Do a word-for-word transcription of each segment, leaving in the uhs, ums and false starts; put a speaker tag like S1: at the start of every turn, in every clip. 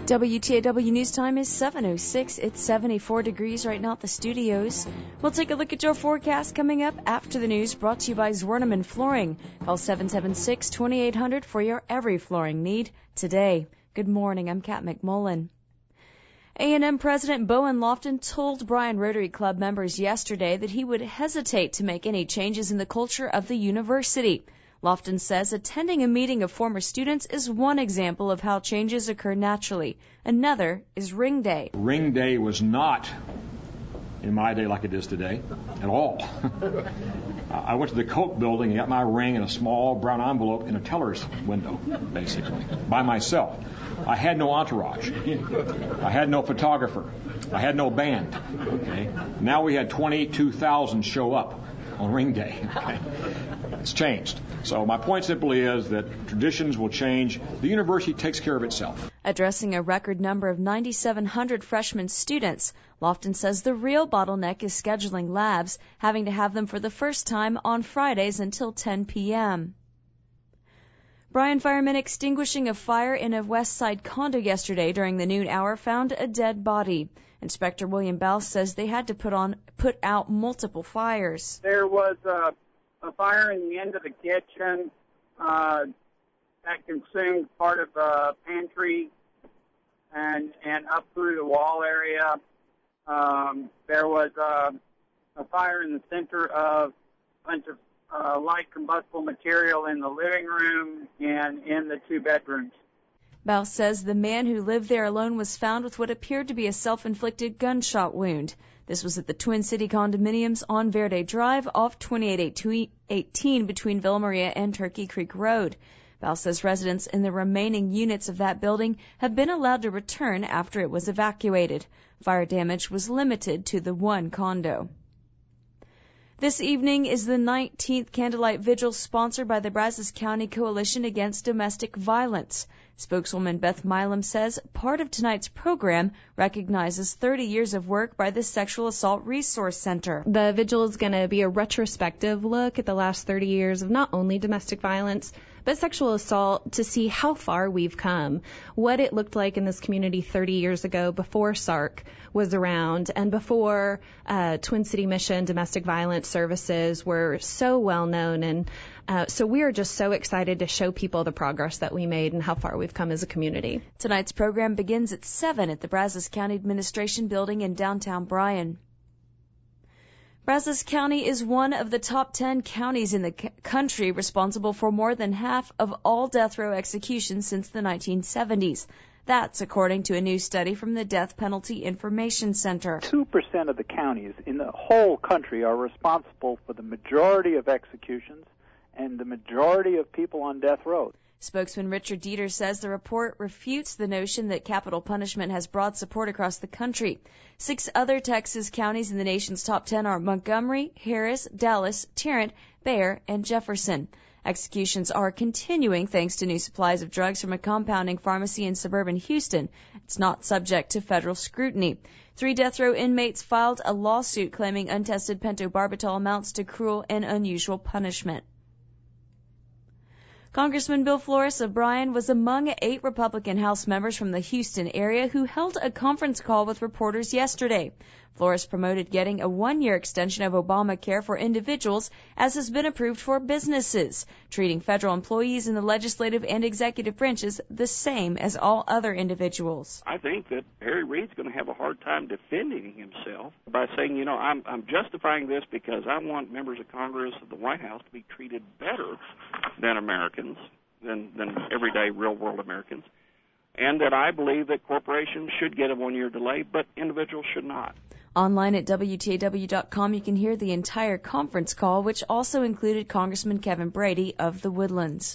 S1: W T A W News Time is seven oh six. It's seventy-four degrees right now at the studios. We'll take a look at your forecast coming up after the news, brought to you by Zwerneman Flooring. Call seven seven six, two eight hundred for your every flooring need today. Good morning. I'm Kat McMullen. A and M President Bowen Lofton told Bryan Rotary Club members yesterday that he would hesitate to make any changes in the culture of the university. Lofton says attending a meeting of former students is one example of how changes occur naturally. Another is Ring Day.
S2: Ring Day was not in my day like it is today at all. I went to the Coke building and got my ring in a small brown envelope in a teller's window, basically, by myself. I had no entourage. I had no photographer. I had no band. Okay. Now we had twenty-two thousand show up on Ring Day. Okay. It's changed. So my point simply is that traditions will change. The university takes care of itself.
S1: Addressing a record number of nine thousand seven hundred freshman students, Lofton says the real bottleneck is scheduling labs, having to have them for the first time on Fridays until ten p.m. Bryan firemen extinguishing a fire in a West Side condo yesterday during the noon hour found a dead body. Inspector William Bell says they had to put on put out multiple fires.
S3: There was a, a fire in the end of the kitchen uh, that consumed part of the pantry and and up through the wall area. Um, there was a, a fire in the center of a bunch of uh, light combustible material in the living room and in the two bedrooms.
S1: Bell says the man who lived there alone was found with what appeared to be a self-inflicted gunshot wound. This was at the Twin City condominiums on Verde Drive off twenty-eight eighteen between Villa Maria and Turkey Creek Road. Bell says residents in the remaining units of that building have been allowed to return after it was evacuated. Fire damage was limited to the one condo. This evening is the nineteenth Candlelight Vigil sponsored by the Brazos County Coalition Against Domestic Violence. Spokeswoman Beth Milam says part of tonight's program recognizes thirty years of work by the Sexual Assault Resource Center.
S4: The vigil is going to be a retrospective look at the last thirty years of not only domestic violence, but sexual assault, to see how far we've come, what it looked like in this community thirty years ago before S A R C was around and before uh, Twin City Mission domestic violence services were so well known. And uh, so we are just so excited to show people the progress that we made and how far we've come as a community.
S1: Tonight's program begins at seven at the Brazos County Administration Building in downtown Bryan. Brazos County is one of the top ten counties in the c- country responsible for more than half of all death row executions since the nineteen seventies. That's according to a new study from the Death Penalty Information Center.
S5: two percent of the counties in the whole country are responsible for the majority of executions and the majority of people on death row.
S1: Spokesman Richard Dieter says the report refutes the notion that capital punishment has broad support across the country. Six other Texas counties in the nation's top ten are Montgomery, Harris, Dallas, Tarrant, Bexar, and Jefferson. Executions are continuing thanks to new supplies of drugs from a compounding pharmacy in suburban Houston. It's not subject to federal scrutiny. Three death row inmates filed a lawsuit claiming untested pentobarbital amounts to cruel and unusual punishment. Congressman Bill Flores of Bryan was among eight Republican House members from the Houston area who held a conference call with reporters yesterday. Flores promoted getting a one-year extension of Obamacare for individuals, as has been approved for businesses, treating federal employees in the legislative and executive branches the same as all other individuals.
S6: I think that Harry Reid's going to have a hard time defending himself by saying, you know, I'm, I'm justifying this because I want members of Congress of the White House to be treated better than Americans, than, than everyday real-world Americans, and that I believe that corporations should get a one-year delay, but individuals should not.
S1: Online at W T A W dot com, you can hear the entire conference call, which also included Congressman Kevin Brady of the Woodlands.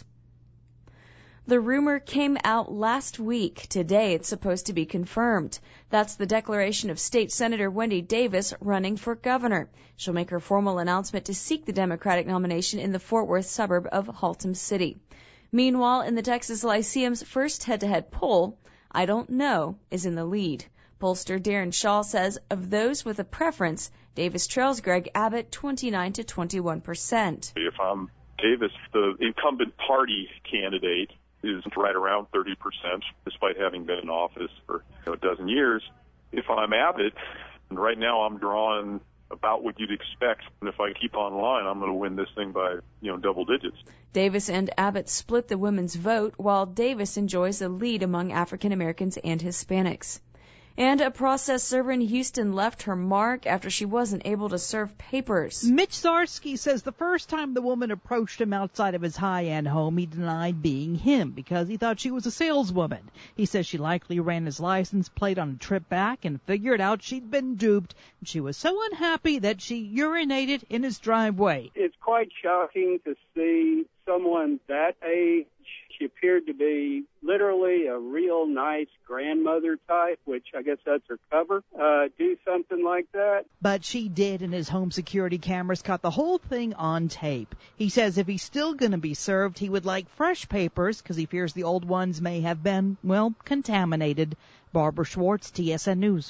S1: The rumor came out last week. Today it's supposed to be confirmed. That's the declaration of State Senator Wendy Davis running for governor. She'll make her formal announcement to seek the Democratic nomination in the Fort Worth suburb of Haltom City. Meanwhile, in the Texas Lyceum's first head-to-head poll, I Don't Know is in the lead. Pollster Darren Shaw says of those with a preference, Davis trails Greg Abbott twenty-nine to twenty-one percent.
S7: If I'm Davis, the incumbent party candidate, is right around thirty percent, despite having been in office for you know, a dozen years. If I'm Abbott, and right now I'm drawing about what you'd expect, and if I keep online, I'm going to win this thing by you know double digits.
S1: Davis and Abbott split the women's vote, while Davis enjoys a lead among African Americans and Hispanics. And a process server in Houston left her mark after she wasn't able to serve papers.
S8: Mitch Zarsky says the first time the woman approached him outside of his high-end home, he denied being him because he thought she was a saleswoman. He says she likely ran his license plate on a trip back and figured out she'd been duped. And she was so unhappy that she urinated in his driveway.
S3: It's quite shocking to see someone that age. She appeared to be literally a real nice grandmother type, which I guess that's her cover, uh, do something like that.
S8: But she did, and his home security cameras caught the whole thing on tape. He says if he's still going to be served, he would like fresh papers because he fears the old ones may have been, well, contaminated. Barbara Schwartz, T S N News.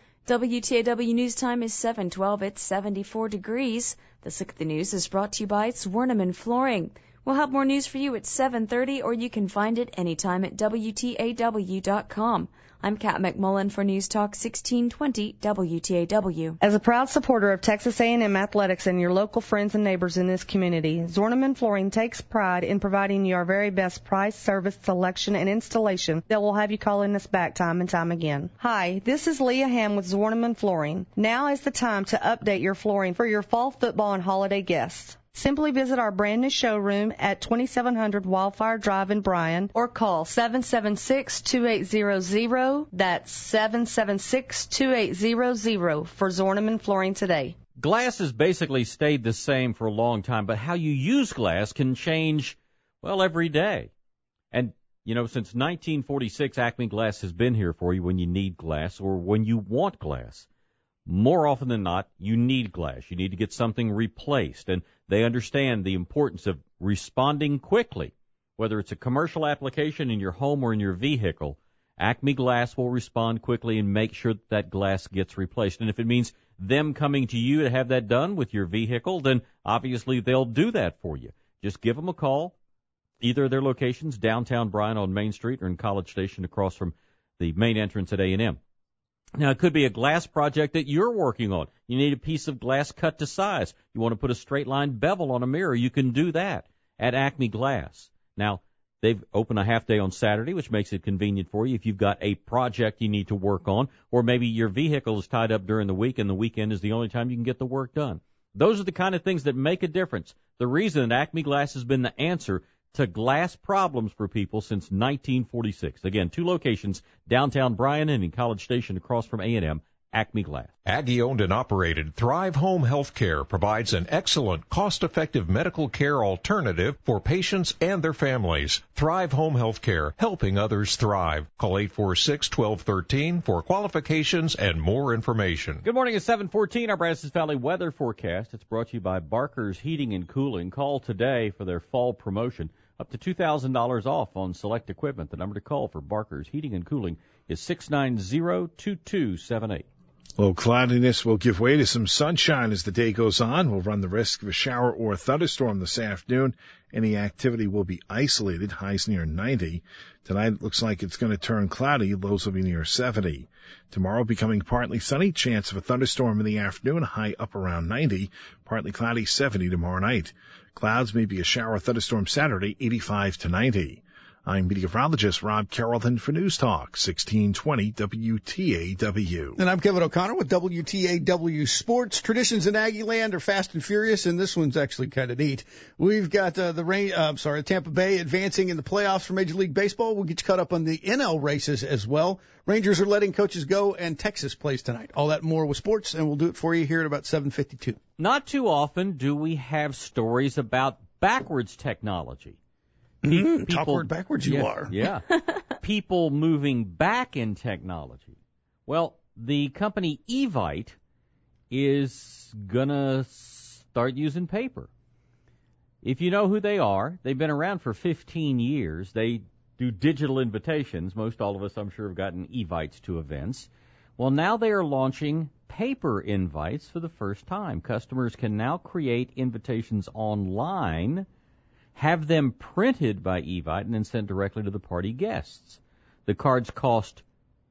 S1: W T A W News Time is seven twelve. It's seventy-four degrees. The Sick of the News is brought to you by Zwerneman Flooring. We'll have more news for you at seven thirty, or you can find it anytime at W T A W dot com. I'm Kat McMullen for News Talk sixteen twenty W T A W.
S9: As a proud supporter of Texas A and M athletics and your local friends and neighbors in this community, Zwerneman Flooring takes pride in providing you our very best price, service, selection, and installation that will have you calling us back time and time again. Hi, this is Leah Ham with Zwerneman Flooring. Now is the time to update your flooring for your fall football and holiday guests. Simply visit our brand new showroom at twenty-seven hundred Wildfire Drive in Bryan or call seven seven six, two eight zero zero. That's seven seven six, two eight zero zero for Zwerneman Flooring today.
S10: Glass has basically stayed the same for a long time, but how you use glass can change, well, every day. And, you know, since nineteen forty-six, Acme Glass has been here for you when you need glass or when you want glass. More often than not, you need glass. You need to get something replaced, and they understand the importance of responding quickly. Whether it's a commercial application in your home or in your vehicle, Acme Glass will respond quickly and make sure that, that glass gets replaced. And if it means them coming to you to have that done with your vehicle, then obviously they'll do that for you. Just give them a call. Either of their locations, downtown Bryan on Main Street or in College Station across from the main entrance at A and M. Now, it could be a glass project that you're working on. You need a piece of glass cut to size. You want to put a straight line bevel on a mirror. You can do that at Acme Glass. Now, they've opened a half day on Saturday, which makes it convenient for you if you've got a project you need to work on, or maybe your vehicle is tied up during the week and the weekend is the only time you can get the work done. Those are the kind of things that make a difference. The reason that Acme Glass has been the answer to glass problems for people since nineteen forty-six. Again, two locations, downtown Bryan and in College Station across from A and M, Acme Glass.
S11: Aggie-owned and operated Thrive Home Healthcare provides an excellent, cost-effective medical care alternative for patients and their families. Thrive Home Healthcare, helping others thrive. Call eight four six, one two one three for qualifications and more information.
S10: Good morning at seven fourteen. Our Brazos Valley weather forecast. It's brought to you by Barker's Heating and Cooling. Call today for their fall promotion. Up to two thousand dollars off on select equipment. The number to call for Barker's Heating and Cooling is six nine zero, two two seven eight.
S12: Low cloudiness will give way to some sunshine as the day goes on. We'll run the risk of a shower or a thunderstorm this afternoon. Any activity will be isolated, highs near ninety. Tonight it looks like it's going to turn cloudy, lows will be near seventy. Tomorrow becoming partly sunny, chance of a thunderstorm in the afternoon, high up around ninety. Partly cloudy, seventy tomorrow night. Clouds, maybe a shower or thunderstorm Saturday, eighty-five to ninety. I'm meteorologist Rob Carrollton for News Talk sixteen twenty W T A W.
S13: And I'm Kevin O'Connor with W T A W Sports. Traditions in Aggieland are fast and furious, and this one's actually kind of neat. We've got uh, the rain, uh, I'm sorry, Tampa Bay advancing in the playoffs for Major League Baseball. We'll get you caught up on the N L races as well. Rangers are letting coaches go, and Texas plays tonight. All that and more with sports, and we'll do it for you here at about seven fifty-two.
S10: Not too often do we have stories about backwards technology.
S13: Mm-hmm. People, Talk word backwards you
S10: yeah,
S13: are.
S10: Yeah. People moving back in technology. Well, the company Evite is going to start using paper. If you know who they are, they've been around for fifteen years. They do digital invitations. Most all of us, I'm sure, have gotten Evites to events. Well, now they are launching paper invites for the first time. Customers can now create invitations online have them printed by Evite, and then sent directly to the party guests. The cards cost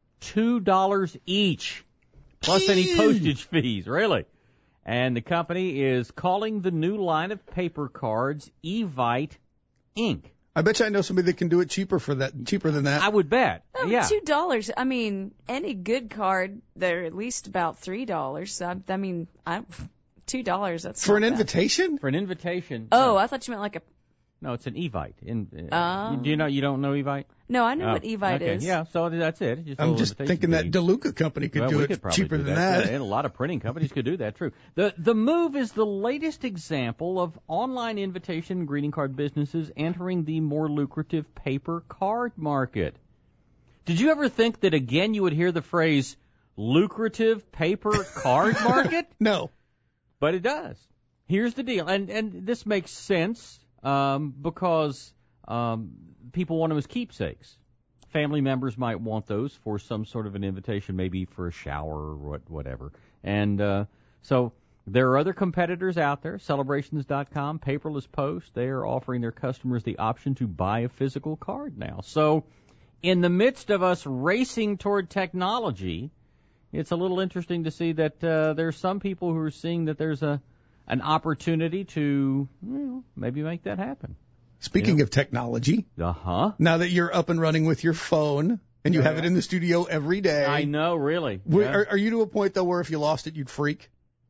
S10: two dollars each, plus any postage fees, really. And the company is calling the new line of paper cards Evite Incorporated.
S13: I bet you I know somebody that can do it cheaper for that, cheaper than that.
S10: I would bet.
S1: Oh,
S10: yeah.
S1: Two dollars. I mean, any good card, they're at least about three dollars. So, I, I mean, I, two dollars. That's
S13: for an
S1: bad.
S13: invitation.
S10: For an invitation.
S1: Oh,
S10: no.
S1: I thought you meant like a.
S10: No, it's an Evite. In, uh,
S1: Oh.
S10: Do you know? You don't know Evite?
S1: No, I know
S10: oh,
S1: what Evite
S10: okay.
S1: is.
S10: Yeah, so that's it. Just a
S13: I'm
S10: little
S13: just
S10: invitation
S13: thinking that
S10: fee.
S13: DeLuca company could
S10: well,
S13: do
S10: we
S13: it
S10: could probably
S13: cheaper
S10: do
S13: than
S10: that.
S13: that.
S10: And a lot of printing companies could do that, true. The the move is the latest example of online invitation and greeting card businesses entering the more lucrative paper card market. Did you ever think that, again, you would hear the phrase lucrative paper card market?
S13: No.
S10: But it does. Here's the deal. And, and this makes sense um, because um, people want them as keepsakes. Family members might want those for some sort of an invitation, maybe for a shower or what, whatever. And uh, so there are other competitors out there, Celebrations dot com, Paperless Post. They are offering their customers the option to buy a physical card now. So in the midst of us racing toward technology, it's a little interesting to see that uh, there's some people who are seeing that there's a an opportunity to you know, maybe make that happen.
S13: Speaking
S10: Yeah.
S13: of technology,
S10: uh-huh.
S13: now that you're up and running with your phone and you
S10: Yeah.
S13: have it in the studio every day,
S10: I know, really.
S13: we-
S10: Yeah.
S13: are, are you to a point, though, where if you lost it, you'd freak?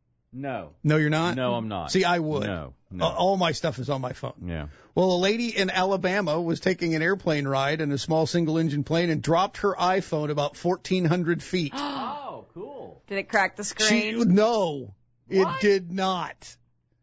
S10: No.
S13: No, you're not?
S10: No, I'm not.
S13: See, I would.
S10: No, no.
S13: Uh, All my stuff is on my phone.
S10: Yeah.
S13: Well, a lady in Alabama was taking an airplane ride in a small single-engine plane and dropped her iPhone about fourteen hundred feet.
S10: Oh, cool.
S1: Did it crack the
S13: She,
S1: screen?
S13: no, it
S1: What?
S13: did not.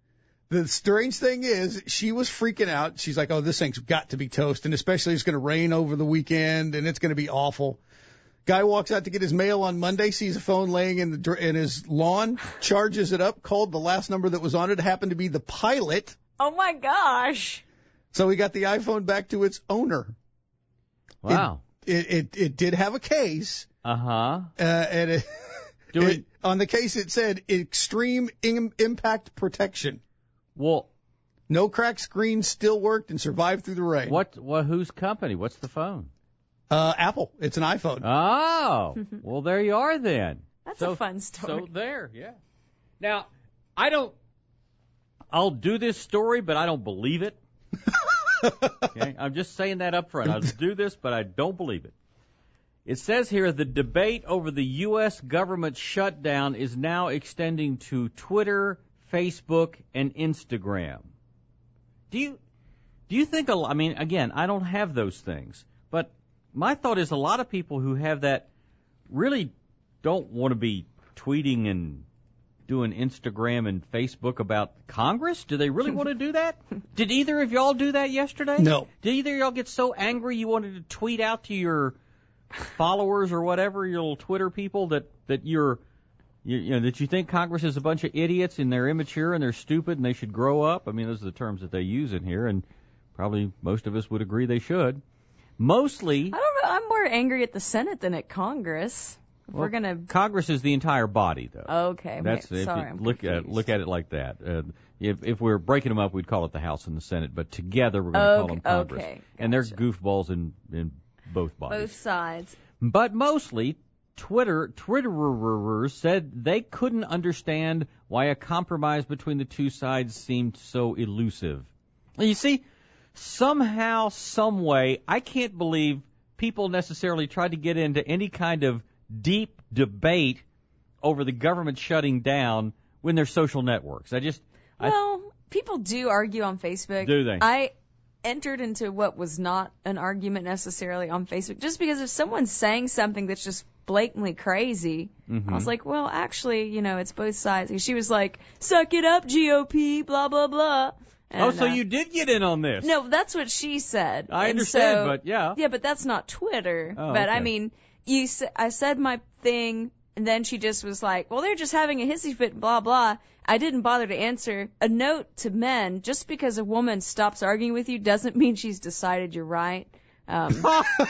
S13: The strange thing is, she was freaking out. She's like, oh, this thing's got to be toast, and especially it's going to rain over the weekend, and it's going to be awful. Guy walks out to get his mail on Monday, sees a phone laying in the dr- in his lawn, charges it up, called the last number that was on it, happened to be the pilot,
S1: Oh my gosh.
S13: so he got the iPhone back to its owner.
S10: Wow.
S13: It it, it did have a case,
S10: Uh-huh.
S13: uh, and it,
S10: Do
S13: it,
S10: it,
S13: on the case it said extreme Im- impact protection.
S10: well,
S13: No cracked screen, still worked and survived through the rain.
S10: what, what, whose company? What's the phone?
S13: Uh, Apple. It's an iPhone.
S10: Oh, well, there you are then.
S1: That's
S10: So-
S1: a fun story.
S10: So there, yeah. Now, I don't, I'll do this story, but I don't believe it. Okay, I'm just saying that up front. I'll do this, but I don't believe it. It says here the debate over the U S government shutdown is now extending to Twitter, Facebook, and Instagram. Do you do you think a lo- I mean, again, I don't have those things, but my thought is a lot of people who have that really don't want to be tweeting and doing Instagram and Facebook about Congress? Do they really want to do that? Did either of y'all do that yesterday?
S13: No.
S10: Did either of y'all get so angry you wanted to tweet out to your followers or whatever, your little Twitter people, that, that you're, you, you know, that you think Congress is a bunch of idiots and they're immature and they're stupid and they should grow up? I mean, those are the terms that they use in here, and probably most of us would agree they should. Mostly,
S1: I don't know. I'm more angry at the Senate than at Congress. If
S10: well,
S1: We're gonna.
S10: Congress is the entire body, though.
S1: Okay.
S10: That's
S1: wait,
S10: if
S1: sorry,
S10: you
S1: I'm
S10: look at
S1: confused.
S10: look at it like that. Uh, if if we're breaking them up, we'd call it the House and the Senate, but together we're going to call
S1: Okay,
S10: them Congress.
S1: okay,
S10: And they're
S1: gotcha.
S10: goofballs in in both bodies.
S1: Both sides.
S10: But mostly, Twitter Twitterers said they couldn't understand why a compromise between the two sides seemed so elusive. You see, somehow, some way, I can't believe people necessarily tried to get into any kind of deep debate over the government shutting down when they're social networks. I just, I,
S1: Well, people do argue on Facebook.
S10: Do they?
S1: I entered into what was not an argument necessarily on Facebook, just because if someone's saying something that's just blatantly crazy,
S10: Mhm.
S1: I was like, well, actually, you know, it's both sides. And she was like, suck it up, G O P, blah, blah, blah. And,
S10: oh, so
S1: uh,
S10: you did get in on this.
S1: No, that's what she said.
S10: I
S1: And
S10: understand,
S1: so-
S10: but yeah.
S1: Yeah, but that's not Twitter.
S10: Oh,
S1: but I
S10: okay.
S1: mean, you, s- I said my thing, and then she just was like, well, they're just having a hissy fit, blah, blah. I didn't bother to answer. A note to men, just because a woman stops arguing with you doesn't mean she's decided you're right. Um,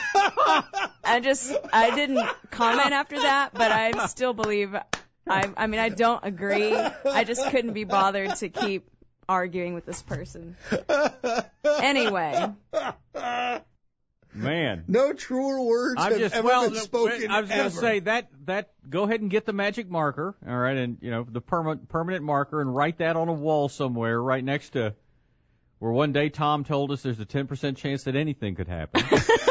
S1: I just, I didn't comment after that, but I still believe, I, I mean, I don't agree. I just couldn't be bothered to keep arguing with this person. Anyway.
S10: Man.
S13: No truer words
S10: I'm
S13: have
S10: just,
S13: ever
S10: well,
S13: been spoken
S10: I was going
S13: ever.
S10: to say that, that, go ahead and get the magic marker, all right, and, you know, the permanent, permanent marker, and write that on a wall somewhere right next to where one day Tom told us there's a ten percent chance that anything could happen.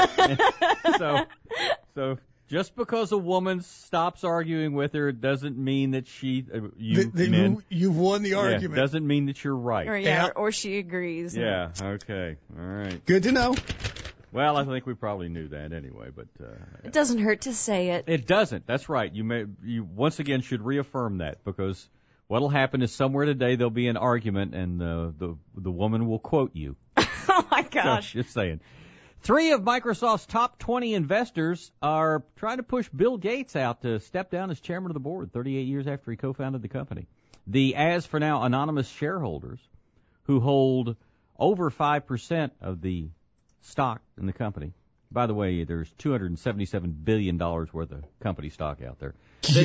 S10: so, so just because a woman stops arguing with her doesn't mean that she, uh, you
S13: the, the,
S10: men,
S13: you, you've won the
S10: yeah,
S13: argument.
S10: doesn't mean that you're right.
S1: Or, yeah, or she agrees.
S10: Yeah, okay, all right.
S13: Good to know.
S10: Well, I think we probably knew that anyway, but uh,
S1: it doesn't hurt to say it.
S10: It doesn't. That's right. You may you once again should reaffirm that, because what'll happen is somewhere today there'll be an argument and uh, the the woman will quote you.
S1: Oh my gosh!
S10: So, just saying. Three of Microsoft's top twenty investors are trying to push Bill Gates out to step down as chairman of the board thirty-eight years after he co-founded the company. The, as for now, anonymous shareholders who hold over five percent of the stock in the company. By the way, there's two hundred seventy-seven billion dollars worth of company stock out there.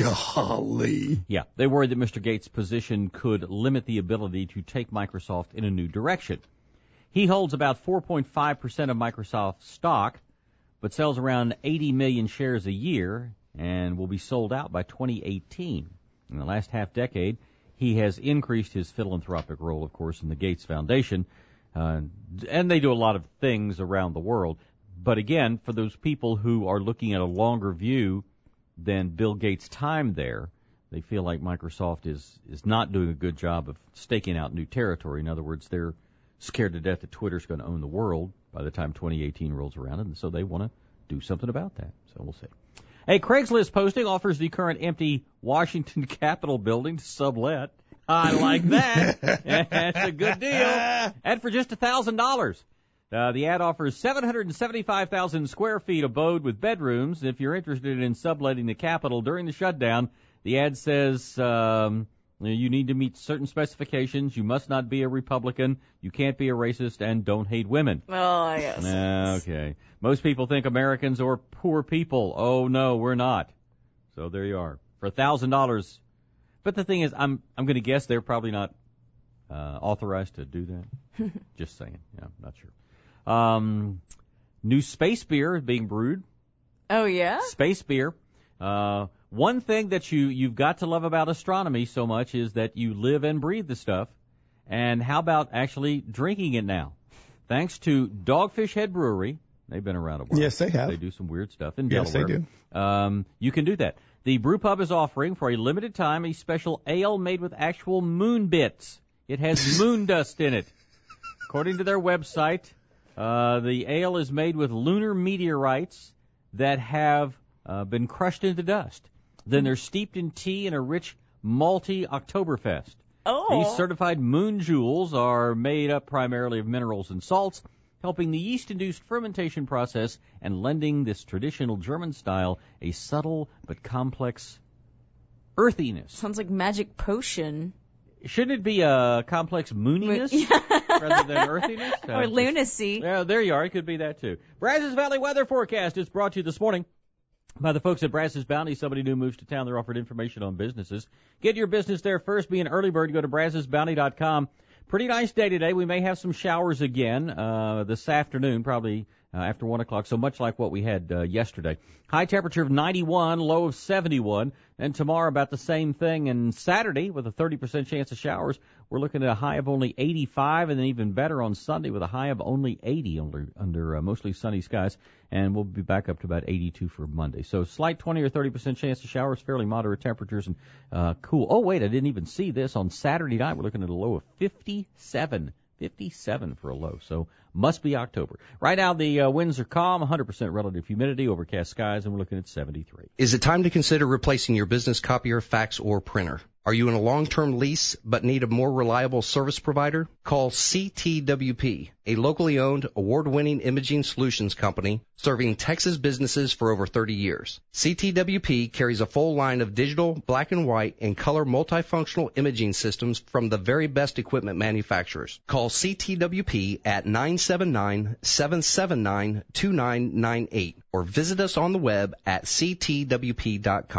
S13: Golly.
S10: Yeah, they worried that Mister Gates' position could limit the ability to take Microsoft in a new direction. He holds about four point five percent of Microsoft's stock, but sells around eighty million shares a year and will be sold out by twenty eighteen. In the last half decade, he has increased his philanthropic role, of course, in the Gates Foundation. Uh, and they do a lot of things around the world. But again, for those people who are looking at a longer view than Bill Gates' time there, they feel like Microsoft is, is not doing a good job of staking out new territory. In other words, they're scared to death that Twitter's going to own the world by the time twenty eighteen rolls around, and so they want to do something about that. So we'll see. A Craigslist posting offers the current empty Washington Capitol building to sublet. I like that. That's a good deal. And for just one thousand dollars. Uh, the ad offers seven hundred seventy-five thousand square feet abode with bedrooms. If you're interested in subletting the Capitol during the shutdown, the ad says um, you need to meet certain specifications. You must not be a Republican. You can't be a racist, and don't hate women.
S1: Oh, yes.
S10: Okay. Most people think Americans are poor people. Oh, no, we're not. So there you are. For one thousand dollars. But the thing is, I'm I'm going to guess they're probably not uh, authorized to do that. Just saying. Yeah, I'm not sure. Um, new space beer is being brewed.
S1: Oh, yeah?
S10: Space beer. Uh, one thing that you, you've got to love about astronomy so much is that you live and breathe the stuff. And how about actually drinking it now? Thanks to Dogfish Head Brewery. They've been around a while.
S13: Yes, they have.
S10: They do some weird stuff in
S13: yes,
S10: Delaware.
S13: Yes, they do.
S10: Um, you can do that. The brew pub is offering, for a limited time, a special ale made with actual moon bits. It has moon dust in it. According to their website, uh, the ale is made with lunar meteorites that have uh, been crushed into dust. Then they're steeped in tea in a rich, malty Oktoberfest.
S1: Oh.
S10: These certified moon jewels are made up primarily of minerals and salts, helping the yeast-induced fermentation process and lending this traditional German style a subtle but complex earthiness.
S1: Sounds like magic potion.
S10: Shouldn't it be a complex mooniness rather than earthiness?
S1: Or lunacy.
S10: Yeah, there you are. It could be that, too. Brazos Valley Weather Forecast is brought to you this morning by the folks at Brazos Bounty. Somebody new moves to town. They're offered information on businesses. Get your business there first. Be an early bird. Go to brazos bounty dot com. Pretty nice day today. We may have some showers again uh, this afternoon, probably uh, after one o'clock, so much like what we had uh, yesterday. High temperature of ninety-one, low of seventy-one. And tomorrow about the same thing. And Saturday, with a thirty percent chance of showers, we're looking at a high of only eighty-five, and then even better on Sunday with a high of only eighty under, under uh, mostly sunny skies. And we'll be back up to about eighty-two for Monday. So slight twenty or thirty percent chance of showers, fairly moderate temperatures, and uh, cool. Oh, wait, I didn't even see this. On Saturday night, we're looking at a low of fifty-seven. fifty-seven for a low, so must be October. Right now, the uh, winds are calm, one hundred percent relative humidity, overcast skies, and we're looking at seventy-three.
S14: Is it time to consider replacing your business copier, fax, or printer? Are you in a long-term lease but need a more reliable service provider? Call C T W P, a locally owned, award-winning imaging solutions company serving Texas businesses for over thirty years. C T W P carries a full line of digital, black and white, and color multifunctional imaging systems from the very best equipment manufacturers. Call C T W P at nine seven nine, seven seven nine, two nine nine eight or visit us on the web at c t w p dot com.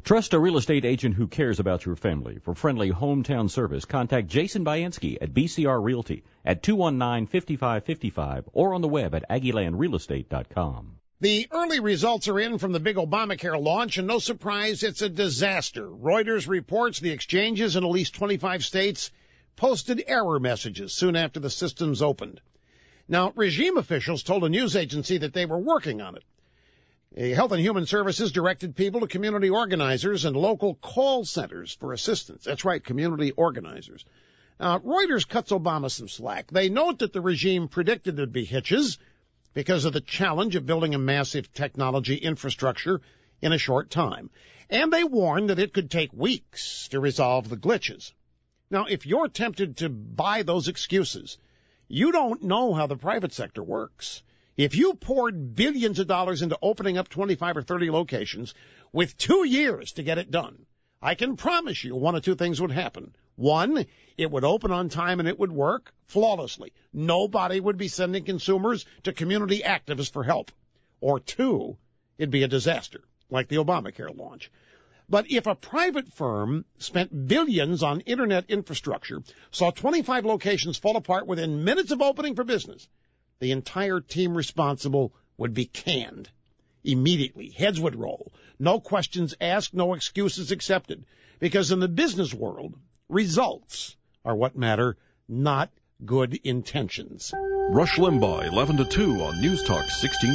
S10: Trust a real estate agent who cares about your family. For friendly hometown service, contact Jason Bayansky at B C R Realty at two one nine, five five five five or on the web at Aggie Land Real Estate dot com.
S15: The early results are in from the big Obamacare launch, and no surprise, it's a disaster. Reuters reports the exchanges in at least twenty-five states posted error messages soon after the systems opened. Now, regime officials told a news agency that they were working on it. Health and Human Services directed people to community organizers and local call centers for assistance. That's right, community organizers. Now, Reuters cuts Obama some slack. They note that the regime predicted there'd be hitches because of the challenge of building a massive technology infrastructure in a short time. And they warn that it could take weeks to resolve the glitches. Now, if you're tempted to buy those excuses, you don't know how the private sector works. If you poured billions of dollars into opening up twenty-five or thirty locations with two years to get it done, I can promise you one of two things would happen. One, it would open on time and it would work flawlessly. Nobody would be sending consumers to community activists for help. Or two, it'd be a disaster, like the Obamacare launch. But if a private firm spent billions on internet infrastructure, saw twenty-five locations fall apart within minutes of opening for business, the entire team responsible would be canned. Immediately, heads would roll. No questions asked, no excuses accepted. Because in the business world, results are what matter, not good intentions.
S16: Rush Limbaugh, eleven to two on News Talk sixteen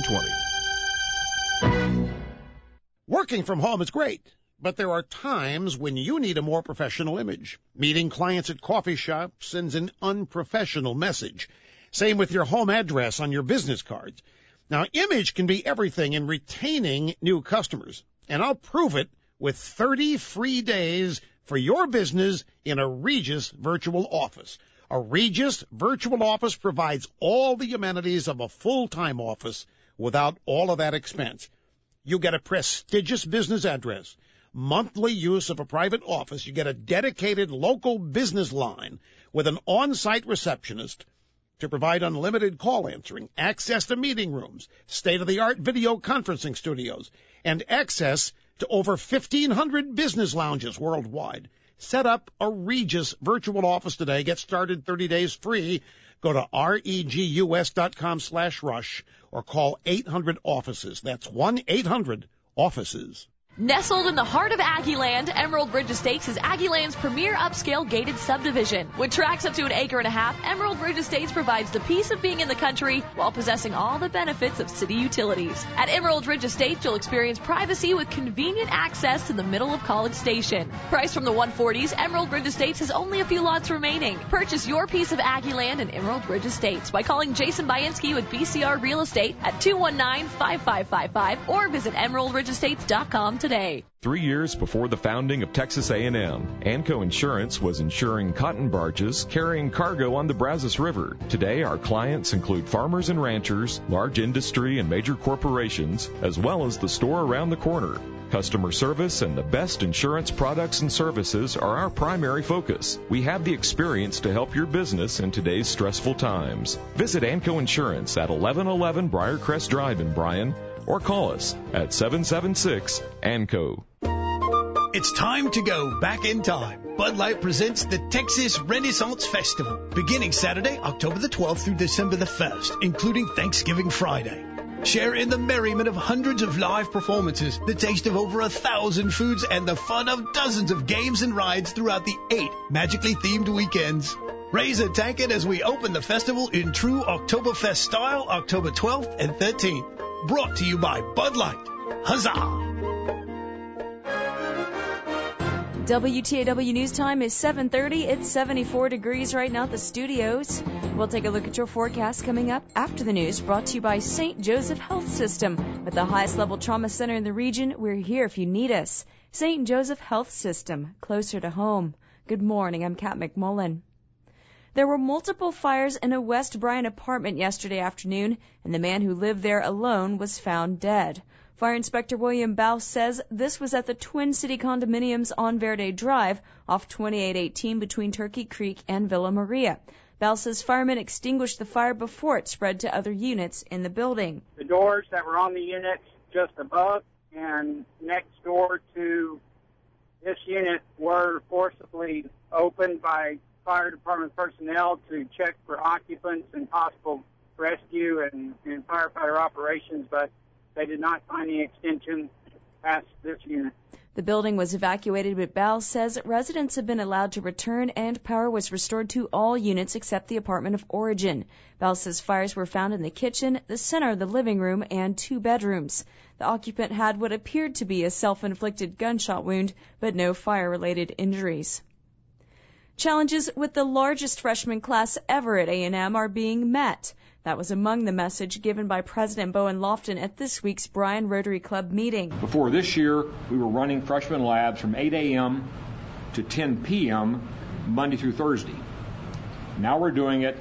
S16: twenty.
S15: Working from home is great, but there are times when you need a more professional image. Meeting clients at coffee shops sends an unprofessional message. Same with your home address on your business cards. Now, image can be everything in retaining new customers, and I'll prove it with thirty free days for your business in a Regus virtual office. A Regus virtual office provides all the amenities of a full-time office without all of that expense. You get a prestigious business address, monthly use of a private office. You get a dedicated local business line with an on-site receptionist to provide unlimited call answering, access to meeting rooms, state-of-the-art video conferencing studios, and access to over fifteen hundred business lounges worldwide. Set up a Regus virtual office today. Get started thirty days free. Go to regus dot com slash rush or call eight hundred offices. That's one eight hundred offices.
S17: Nestled in the heart of Aggieland, Emerald Ridge Estates is Aggieland's premier upscale gated subdivision. With tracts up to an acre and a half, Emerald Ridge Estates provides the peace of being in the country while possessing all the benefits of city utilities. At Emerald Ridge Estates, you'll experience privacy with convenient access to the middle of College Station. Priced from the one forties, Emerald Ridge Estates has only a few lots remaining. Purchase your piece of Aggieland and Emerald Ridge Estates by calling Jason Bayansky with B C R Real Estate at two one nine, five five five five or visit emerald ridge estates dot com today. Today.
S18: Three years before the founding of Texas A and M, Anco Insurance was insuring cotton barges carrying cargo on the Brazos River. Today, our clients include farmers and ranchers, large industry and major corporations, as well as the store around the corner. Customer service and the best insurance products and services are our primary focus. We have the experience to help your business in today's stressful times. Visit Anco Insurance at eleven eleven Briarcrest Drive in Bryan, or call us at seven seven six A N C O.
S19: It's time to go back in time. Bud Light presents the Texas Renaissance Festival, beginning Saturday, October the twelfth through December the first, including Thanksgiving Friday. Share in the merriment of hundreds of live performances, the taste of over a thousand foods, and the fun of dozens of games and rides throughout the eight magically themed weekends. Raise a tanket as we open the festival in true Oktoberfest style, October twelfth and thirteenth. Brought to you by Bud Light. Huzzah!
S1: W T A W News Time is seven thirty. It's seventy-four degrees right now at the studios. We'll take a look at your forecast coming up after the news, brought to you by Saint Joseph Health System. With the highest level trauma center in the region, we're here if you need us. Saint Joseph Health System, closer to home. Good morning, I'm Kat McMullen. There were multiple fires in a West Bryan apartment yesterday afternoon, and the man who lived there alone was found dead. Fire Inspector William Bouse says this was at the Twin City condominiums on Verde Drive off twenty-eight eighteen between Turkey Creek and Villa Maria. Bouse says firemen extinguished the fire before it spread to other units in the building.
S3: The doors that were on the units just above and next door to This unit were forcibly opened by fire department personnel to check for occupants and possible rescue and, and firefighter operations, but they did not find any extension past this unit.
S1: The building was evacuated, but Bowles says residents have been allowed to return and power was restored to all units except the apartment of origin. Bowles says fires were found in the kitchen, the center of the living room, and two bedrooms. The occupant had what appeared to be a self-inflicted gunshot wound, but no fire-related injuries. Challenges with the largest freshman class ever at A and M are being met. That was among the message given by President Bowen Lofton at this week's Bryan Rotary Club meeting.
S2: Before this year, we were running freshman labs from eight a.m. to ten p.m. Monday through Thursday. Now we're doing it